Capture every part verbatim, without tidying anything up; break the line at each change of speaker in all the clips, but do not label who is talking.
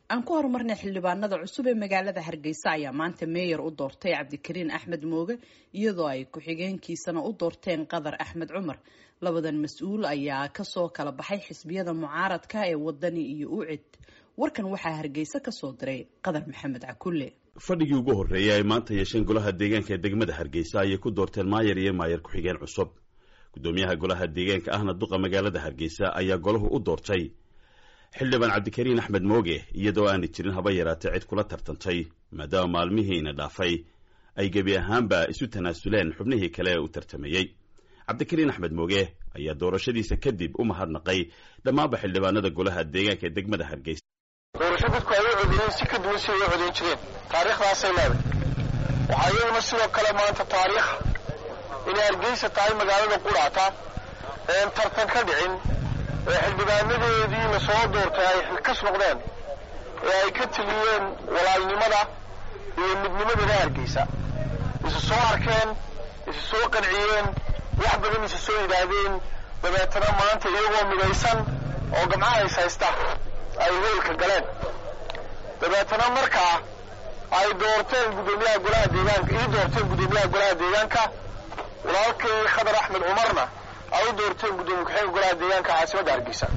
aan ku horumarnay xildhibaanada cusub ee magaalada Hargeysa ayaa maanta meeyar u doortay Cabdikariin Axmed Mooge iyadoo ay ku-xigeenkiisana u doorteen Qadar Axmed Cumar. labadan mas'uul ayaa ka soo kala baxay xisbiyada mucaaradka ee wadani iyo ucid. warkan waxaa Hargeysa ka soo diray Qadar Maxamed Cakulle.
fadhigii ugu horeeyay ay maanta yeesheen golaha deegaanka ee degmada Hargeysa ayay ku doorteen maayar iyo maayar ku-xigeen cusub. gudoomiyaha golaha deegaanka ahna duqa magaalada Hargeysa ayaa golahu u doortay xildhibaan Cabdikariin Axmed Mooge iyadoo aan jirin haba yaraatee cid kula tartantay maadaama maalmihiina dhaafay ay gebi ahaanba isu tanaasuleen xubnihii kale ee u tartamayay. Cabdikariin Axmed Mooge ayaa doorashadiisa kadib u mahadnaqay dhammaanba xildhibaanada golaha deegaanka ee degmada Hargeysa.
doorashadku ay u codeeyeen si ka duwan si ay u codeyn jireen taariikhdaasay leedahay. waxaa iyaduna sidoo kale maanta taariikh inay Hargeysa tahay magaalada quraata een tartan ka dhicin ee xildhibaanadeedii la soo doortay ay xilkas noqdeen ee ay ka taliyeen walaalnimada iyo midnimada Hargeysa. isu soo arkeen isu soo qanciyeen wax badan isu soo yidhaahdeen dabeetana maanta iyagoo midaysan oo gamcaha is haysta ay hoolka galeen. dabeetana markaa ay doorteen gudoomiyaha golaha deegaanka ii doorteen gudoomiyaha golaha deegaanka walaalkay Qadar Axmed Cumarna ay doorteen gudoomiyaha ku-xigeenka golaha deegaanka caasimadda Hargeysa.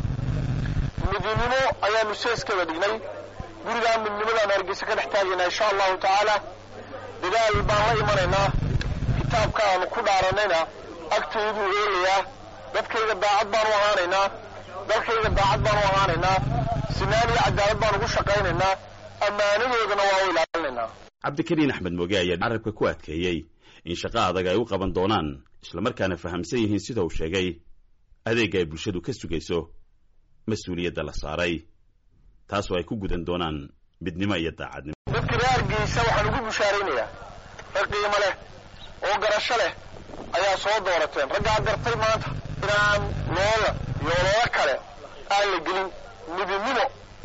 midnimo ayaanu seeskeeda dhignay guriga midnimadaan Hargeysa ka dhex taagayna insha allahu tacaala dadaal baan la imanaynaa kitaabka aanu ku dhaaranayna agtaydu eelayaa dadkayga daacad baan u ahaanaynaa dalkayga daacad baan u ahaanaynaa sinaan iyo cadaalad baan ugu shaqaynaynaa ammaanadoodana waa u ilaalinaynaa.
Cabdikariin Axmed Mooge ayaa carabka ku adkeeyey in shaqo adag ay u qaban doonaan islamarkaana fahamsan yihiin sida uu sheegay adeega ay bulshadu ka sugayso mas-uuliyadda la saaray taasoo ay ku gudan doonaan midnimo iyo daacadnimo.
dadka reer Hargeysa waxaan ugu bushaaraynayaa rag qiimo leh oo garasho leh ayaa soo doorateen. raggaa gartay maanta inaan loola iyo loola kale aan la gelin midnimo.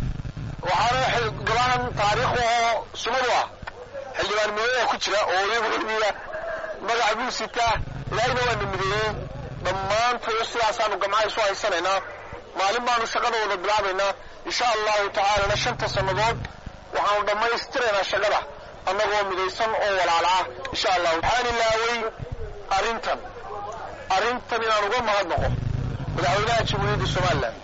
waxaana galaan taariikh oo sumadu ah xildhibaan mideeya ku jira oo iyagu xilmiya magaca buu sitaa ilaahayna waa mideeyey dhammaantood sidaasaanu gamcaha isu haysanaynaa. maalin baanu shaqada wada bilaabaynaa insha allahu tacaalana shanta sannadood waxaanu dhammaystiraynaa shaqada annagoo midaysan oo walaala ah insha allahu. waxaan ilaaway arrintan arrintan inaan uga mahadnaqo madaxweynaha jamhuuriyadda somalilan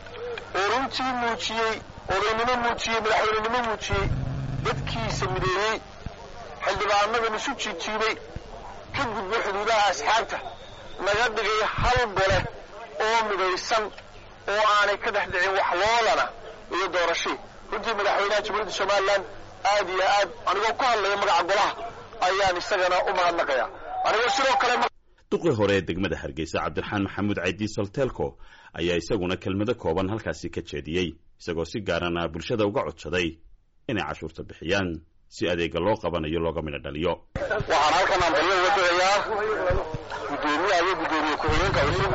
oo runtii muujiyey odaynimo muujiyey madaxweynenimo muujiyey dadkiisa mideeyey xildhibaanadan isu jiijiibay ka gudbay xuduudaha asxaabta naga dhigay hal gole oo midaysan oo aanay ka dhex dhicin wax loolana iyo doorashii. runtii madaxweynaha jamhuuriyadda somalilan aad iyo aad anigoo ku hadlaya magaca golaha ayaan isagana u mahadnaqayaa. anigoo sidoo kale
duqii hore ee degmada Hargeysa Cabdiraxmaan Maxamuud Caydi Salteelko ayaa isaguna kelmado kooban halkaasi ka jeediyey isagoo si gaarana bulshada uga codsaday inay cashuurta bixiyaan si adeega loo qabanayo looga midho dhaliyo.
waxaan halkan ambalyo uga dirayaa gudoomiyaha iyo gudoomiye ku-xigeenka cusub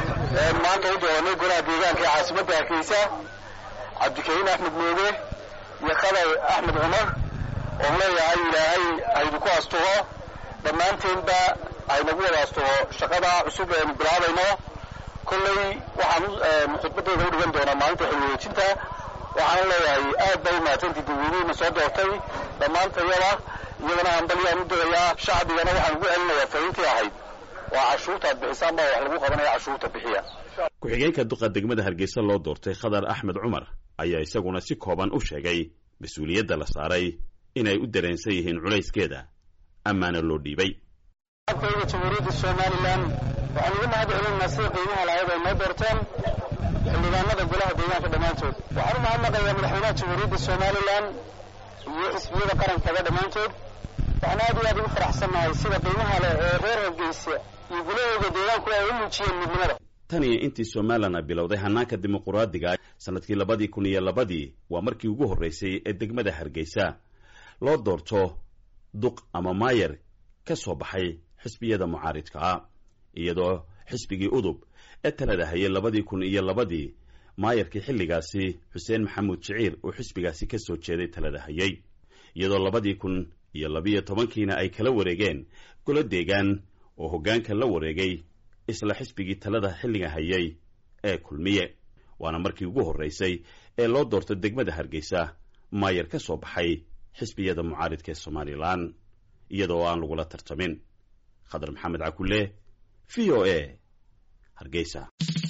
ee maanta u doonay golaha deegaanka ee caasimadda Hargeysa Cabdikariin Axmed Mooge iyo Qadar Axmed Cumar oo leeyahay ilaahay aydu ku astuho dhammaanteenba aynagu wada astuho shaqada cusub ee bilaabayno. kolley waxaan khudbadooda u dhigan doonaa maalinta xilwareejinta. waxaan leeyahay aad bay mahadsantii dadweynuhuna soo doortay dhammaantayada iyagana hambalyaan u dirayaa shacbigana waxaan ugu celinayaa fariintii ahayd waa cashuurtaad bixisaan baa wax lagu qabanaya cashuurta bixiya.
ku-xigeenka duqa degmada Hargeysa loo doortay Qadar Axmed Cumar ayaa isaguna si kooban u sheegay mas-uuliyadda la saaray inay u dareensan yihiin culayskeeda amaana loo dhiibay.
shacabkayga jamhuuriyadda somalilan waxaan ugu mahad celinaynaa sida qiimaha lahayd ay noo doorteen xildhibaanada golaha deegaanka dhammaantood. waxaan u mahadnaqayaa madaxweynaha jamhuuriyadda somalilan iyo xisbiyada qarankaba dhammaantood. waxaan aad iyo aad ugu faraxsannahay sida qiimaha leh ee reer Hargeysa iyo gulahooda deegaanku ay u muujiyeen midnimada.
tan iyo intii Somaliland bilowday hanaanka dimuqraadiga sanadkii labadii kun iyo labadii waa markii ugu horeysay ee degmada Hargeysa loo doorto duq ama maayar ka soo baxay xisbiyada mucaaridka ah iyadoo xisbigii udub ee talada hayay labadii kun iyo labadii maayarkii xilligaasi Xuseen Maxamuud Jiciir oo xisbigaasi ka soo jeeday talada hayay iyadoo labadii kun iyo labiyo tobankiina ay kala wareegeen golo deegaan oo hoggaanka la wareegay isla xisbigii talada xilliga hayay ee kulmiye. waana markii ugu horeysay ee loo doorto degmada Hargeysa maayer ka soo baxay xisbiyada mucaaridka ee somalilan iyadoo aan lagula tartamin. khadar maxamed cakulle, v o a, hargeysa.